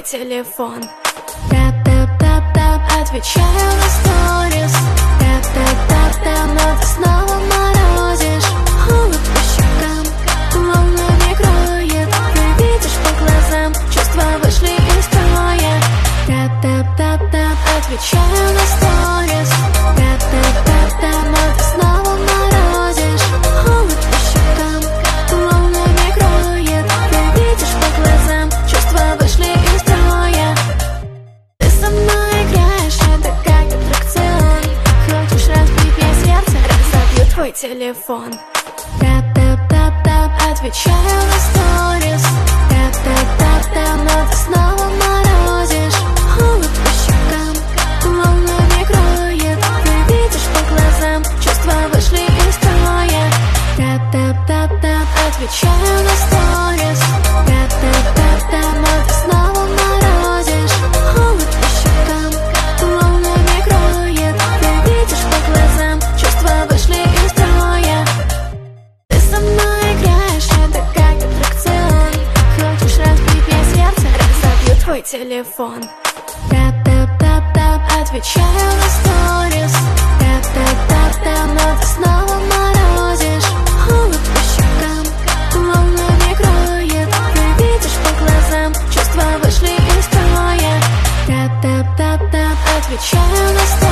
телефон. Тап-тап-тап-тап, отвечаю на сторис. Тап-тап-тап-тап, но ты снова морозишь. Холод по щекам, волнами кроет. Ты видишь по глазам, чувства вышли из строя. Тап-тап-тап-тап, отвечаю на сторис. Тап-тап-тап-тап, но ты снова морозишь. Холод по щекам, волнами кроет. Ты видишь по глазам, чувства вышли из строя. Ты со мной играешь, это как аттракцион. Хочешь разбить мне сердце, разобью твой телефон. Тап-тап-тап-тап, отвечаю на сторис. Тап-тап-тап-тап, но ты снова морозишь. Холод по щекам, волнами кроет. Ты видишь по глазам, чувства вышли из строя. Тап-тап-тап-тап, отвечаю на сторис. Тап-тап-тап-тап, но ты снова морозишь. Холод по щекам, волнами кроет. Ты видишь по глазам, чувства вышли из строя. Ты со мной играешь, это как аттракцион. Хочешь разбить мне сердце, разобью твой телефон. Тап-тап-тап-тап, отвечаю на сторис. Тап-тап-тап-тап, но ты снова морозишь. Холод по щекам, волнами кроет. Ты видишь по глазам, чувства вышли из строя. Тап-тап-тап-тап, отвечаю на сторис.